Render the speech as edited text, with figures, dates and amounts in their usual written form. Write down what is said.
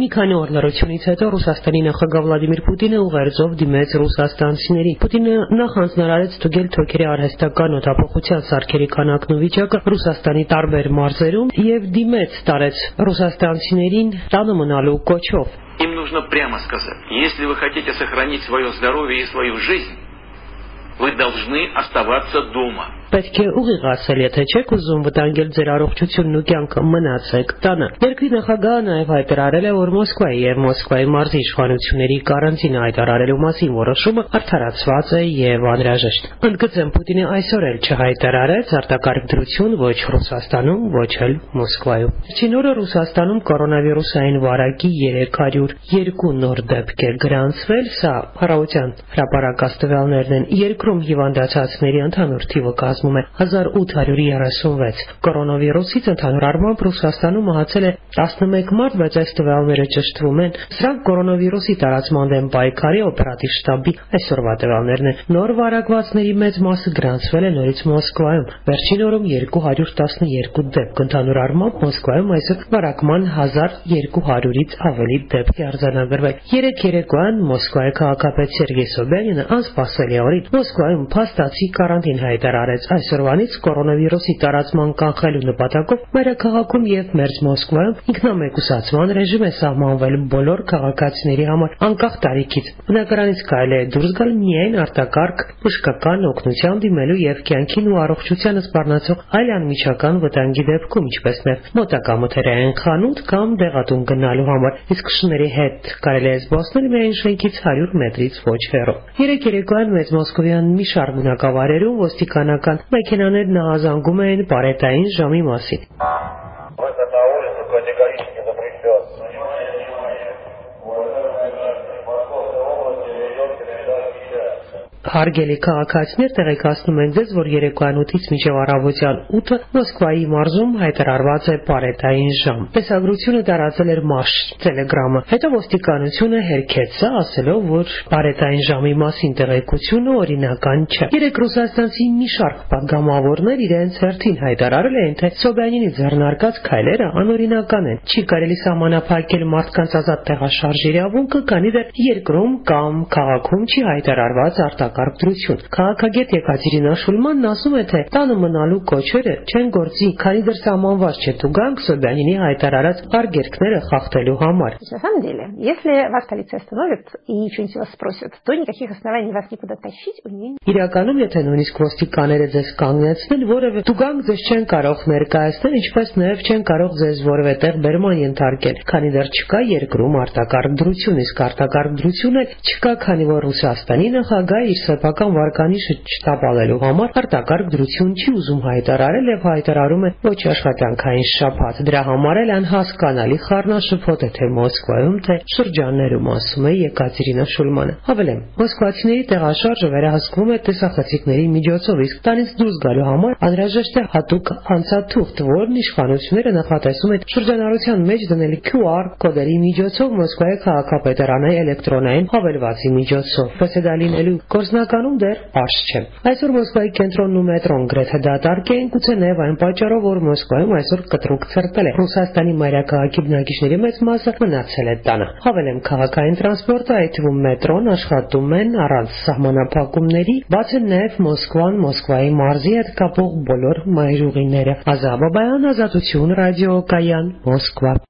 Մի քանի օր լռությունից հետո Ռուսաստանի նախագահ Վլադիմիր Պուտինը ուղերձով դիմեց ռուսաստանցիներին։ Պուտինը նախ հանձնարարեց ստուգել թոքերի արհեստական օդափոխության սարքերի քանակն ու վիճակը Ռուսաստանի տարբեր մարզերում եւ դիմեց տարեց ռուսաստանցիներին տանը մնալու կոչով։ Им нужно прямо сказать: если вы хотите сохранить свое здоровье и свою жизнь, вы должны оставаться дома. Պետք է ուղիղ ասել, եթե չեք ուզում վտանգել ձեր առողջությունն ու կյանքը, մնացեք տանը։ Երկրի նախագահը նաև հայտարարել է, որ Մոսկվայի եւ Մոսկվայի մարզի իշխանությունների կարանտինը հայտարարելու մասին որոշումը արդարացված է եւ անհրաժեշտ։ Ընդգծեմ, Պուտինը այսօր էլ չհայտարարեց արտակարգ դրություն ոչ Ռուսաստանում, ոչ էլ Մոսկվայում։ Վերջին օրը Ռուսաստանում կորոնավիրուսային վարակի 302 նոր դեպք է գրանցվել, սա Փառաության հրապարակած տվյալներն են։ Երկրում հիվանդացածների ընդհանուր թիվը 1836 Կորոնավիրուսից ընդհանուր առմամբ Ռուսաստանում մահացել է 11 մարդ, բայց այս տվյալները ճշտվում են։ Սրանք կորոնավիրուսի տարածման դեմ պայքարի օպերատիվ շտաբի այսօրվա տվյալներն են։ Նոր վարակվածների մեծ մասը գրանցվել է նորից Մոսկվայում։ Վերջին օրում 212 դեպք, ընդհանուր առմամբ Մոսկվայում այսօր վարակման 1200-ից ավելի դեպք է արձանագրվել։ Երեկ երեկոյան Մոսկվայի քաղաքապետ Սերգեյ Սոբյանինը անսպասելի օրին Մոսկվայում փաստացի կարանտին հայտարարեց։ Այսօրվանից կորոնավիրուսի տարածման կանխելու նպատակով մայրաքաղաքում եւ մերձ Մոսկվայում ինքնամեկուսացման ռեժիմ է սահմանվել բոլոր քաղաքացիների համար անկախ տարիքից։ Բնակարանից կարելի է դուրս գալ միայն արտակարգ բժշկական օգնության դիմելու եւ կյանքին ու առողջությանը սպառնացող այլ անմիջական վտանգի դեպքում, ինչպես նաեւ մոտակա մթերային խանութ կամ դեղատուն գնալու համար, իսկ շների հետ կարելի է զբոսնել միայն շենքից 100 մետրից ոչ հեռու։ Երեկ երեկոյան մեծ մոսկովյան մի շարք բնակավայրերում ոստիկանական մեքենաներ նախազանգում էին պարետային ժամի մասին։ Հարգելի քաղաքացիներ, տեղեկացնում ենք ձեզ, որ երեկոյան 8-ից մինչև առավոտյան 8-ը Մոսկվայի մարզում հայտարարված է պարետային ժամ։ Տեսագրությունը տարածել էր Մաշ Տելեգրամը։ Հետո ոստիկանությունը հերքեց սա, ասելով, որ պարետային ժամի մասին տեղեկությունը օրինական չէ։ Երեք ռուսաստանցի մի շարք պատգամավորներ իրենց հերթին հայտարարել էին, թե Սոբյանինի ձեռնարկած քայլերը անօրինական են։ Չի կարելի սահմանափակել մարդկանց ազատ տեղաշարժ իրավունքը, քանի դեռ երկրում կամ քաղաքում չի հայտարարված արտակարգ դրություն։ Քաղաքագետ Եկատերինա Շուլմանն ասում է, թե տանը մնալու кочերը չեն գործի, քանի դեռ սահմանված չէ տուգանք Սոբյանինի հայտարարած արգելքները խախտելու համար։ На самом деле, если вас полиция остановит и что-нибудь вас спросит, то никаких оснований вас никуда тащить у нее нет. Իրականում, եթե նույնիսկ ոստիկանները ձեզ կանգնեցնեն, որևէ տուգանք ձեզ չեն կարող ներկայացնել, ինչպես նաև չեն կարող ձեզ որևէ տեղ բերման ենթարկել, քանի դեռ չկա երկրում արտակարգ դրություն, իսկ արտակարգ դրություն էլ չկա, քանի որ Ռուսաստանի նախագահը իր սեփական վարկանիշը չտապալելու համար արտակարգ դրություն չի ուզում հայտարարել եւ հայտարարում է ոչ աշխատանքային շաբաթ։ Դրա համար էլ անհասկանալի խառնաշփոթ է թե Մոսկվայում, թե շրջաններում, ասում է Եկատերինա Շուլմանը։ Հավելեմ, մոսկվացիների տեղաշարժը վերահսկվում է տեսախցիկների միջոցով, իսկ տանից դուրս գալու համար անհրաժեշտ է հատուկ անցաթուղթ, որն իշխանությունները նախատեսում են շրջանառության մեջ դնել QR կոդերի միջոցով Մոսկվայի քաղաքապետարանի էլեկտրոնային հավելվածի միջոցով։ Պրեսեդալինելու գործնականում դեռ պարզ չէ։ Այսօր Մոսկվայի կենտրոնն ու մետրոն գրեթե դատարկ են, գուցե նաև այն պատճառով, որ Մոսկվայում այսօր կտրուկ ցրտել է։ Ռուսաստանի մայրաքաղաքի բնակիչների մեծ մասը մնացել է տանը։ Հավելեմ, քաղաքային տրանսպորտը, այդ թվում մետրոն, աշխատում են առանց սահմանափակումների, բաց են նաև Մոսկվան, Մոսկվայի մարզի հետ կապող բոլոր մայրուղիները։ Ազատ Բաբայան, Ազատություն ռադիոկայան, Մոսկվա։